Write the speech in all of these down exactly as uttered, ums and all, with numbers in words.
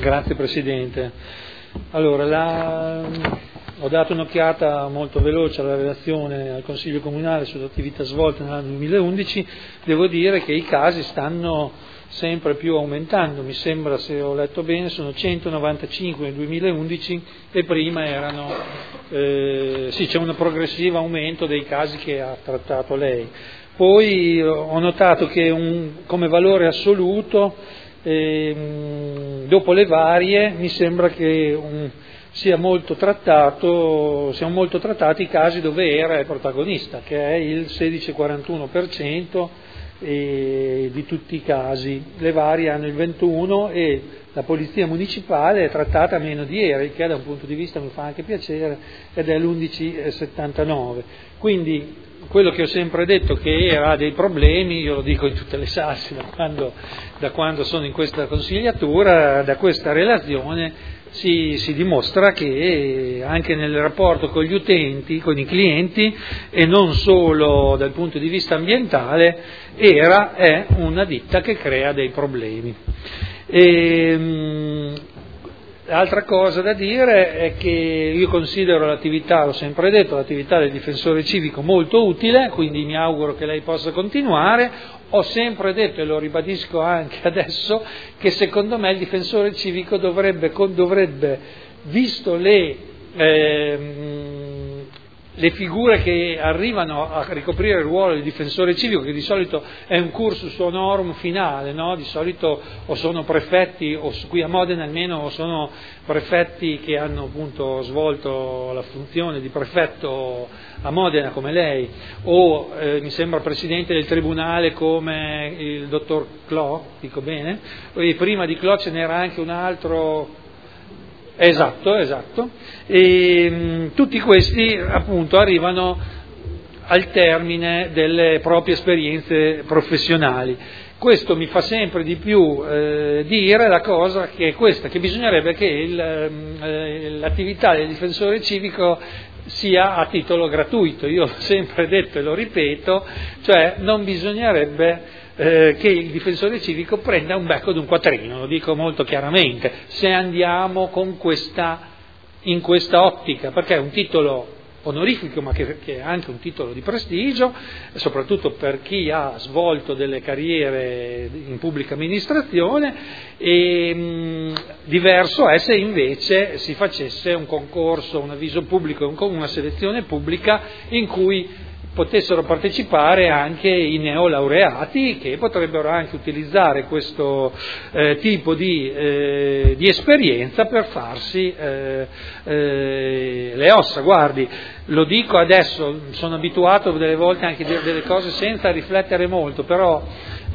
Grazie Presidente. Allora, la... ho dato un'occhiata molto veloce alla relazione al Consiglio Comunale sulle attività svolte nell'anno duemilaundici, devo dire che i casi stanno sempre più aumentando, mi sembra, se ho letto bene, sono centonovantacinque nel duemilaundici e prima erano, eh, sì, c'è un progressivo aumento dei casi che ha trattato lei. Poi ho notato che un, come valore assoluto, eh, dopo le varie, mi sembra che un, sia molto trattato, siano molto trattati i casi dove era il protagonista, che è il sedici virgola quarantuno per cento e di tutti i casi. Le varie hanno il ventuno e la polizia municipale è trattata meno di ieri, che da un punto di vista mi fa anche piacere, ed è l'undici virgola settantanove. Quindi quello che ho sempre detto che era dei problemi, io lo dico in tutte le salse da quando, da quando sono in questa consigliatura, da questa relazione Si, si dimostra che anche nel rapporto con gli utenti, con i clienti, e non solo dal punto di vista ambientale, era, è una ditta che crea dei problemi. E, l'altra cosa da dire è che io considero l'attività, l'ho sempre detto, l'attività del difensore civico molto utile, quindi mi auguro che lei possa continuare. Ho sempre detto, e lo ribadisco anche adesso, che secondo me il difensore civico dovrebbe, dovrebbe visto le, eh, le figure che arrivano a ricoprire il ruolo di difensore civico, che di solito è un cursus honorum finale, no? Di solito o sono prefetti, o qui a Modena almeno sono prefetti che hanno appunto svolto la funzione di prefetto a Modena come lei, o eh, mi sembra presidente del tribunale come il dottor Clò, dico bene, e prima di Clò ce n'era anche un altro, esatto, esatto, e mh, tutti questi appunto arrivano al termine delle proprie esperienze professionali. Questo mi fa sempre di più eh, dire la cosa che è questa, che bisognerebbe che il, eh, l'attività del difensore civico sia a titolo gratuito. Io l'ho sempre detto e lo ripeto, cioè non bisognerebbe eh, che il difensore civico prenda un becco di un quattrino, lo dico molto chiaramente, se andiamo con questa, in questa ottica, perché è un titolo onorifico, ma che, che è anche un titolo di prestigio, soprattutto per chi ha svolto delle carriere in pubblica amministrazione, e mh, diverso è se invece si facesse un concorso, un avviso pubblico, una selezione pubblica in cui potessero partecipare anche i neolaureati, che potrebbero anche utilizzare questo eh, tipo di, eh, di esperienza per farsi eh, eh, le ossa. Guardi, lo dico adesso, sono abituato delle volte anche a dire delle cose senza riflettere molto, però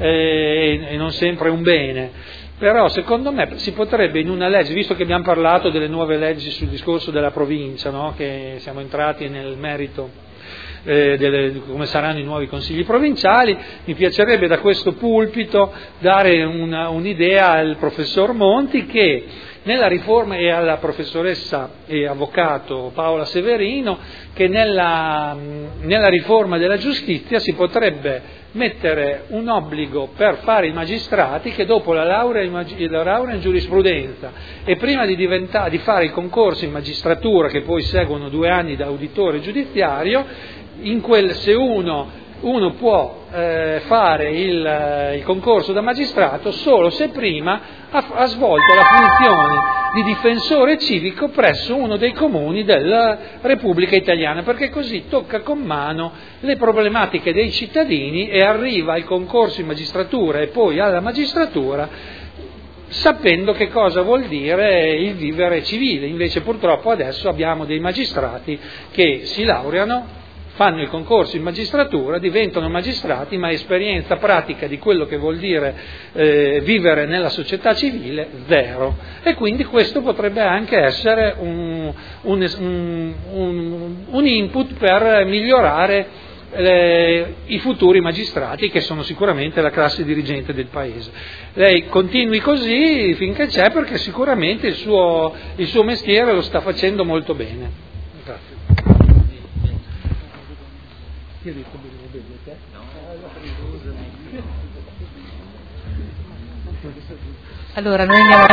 eh, e non sempre un bene. Però secondo me si potrebbe in una legge, visto che abbiamo parlato delle nuove leggi sul discorso della provincia, no? Che siamo entrati nel merito eh, delle, come saranno i nuovi consigli provinciali, mi piacerebbe da questo pulpito dare una, un'idea al professor Monti che nella riforma, e alla professoressa e avvocato Paola Severino, che nella, nella riforma della giustizia si potrebbe mettere un obbligo per fare i magistrati che dopo la laurea in, la laurea in giurisprudenza e prima di, diventare, di fare i concorsi in magistratura, che poi seguono due anni da uditore giudiziario, in quel, se uno uno può eh, fare il, il concorso da magistrato solo se prima ha, ha svolto la funzione di difensore civico presso uno dei comuni della Repubblica Italiana, perché così tocca con mano le problematiche dei cittadini e arriva al concorso in magistratura e poi alla magistratura sapendo che cosa vuol dire il vivere civile. Invece purtroppo adesso abbiamo dei magistrati che si laureano, fanno il concorso in magistratura, diventano magistrati, ma esperienza pratica di quello che vuol dire eh, vivere nella società civile, zero. E quindi questo potrebbe anche essere un, un, un, un input per migliorare eh, i futuri magistrati, che sono sicuramente la classe dirigente del Paese. Lei continui così finché c'è, perché sicuramente il suo, il suo mestiere lo sta facendo molto bene. Grazie. Allora, noi andiamo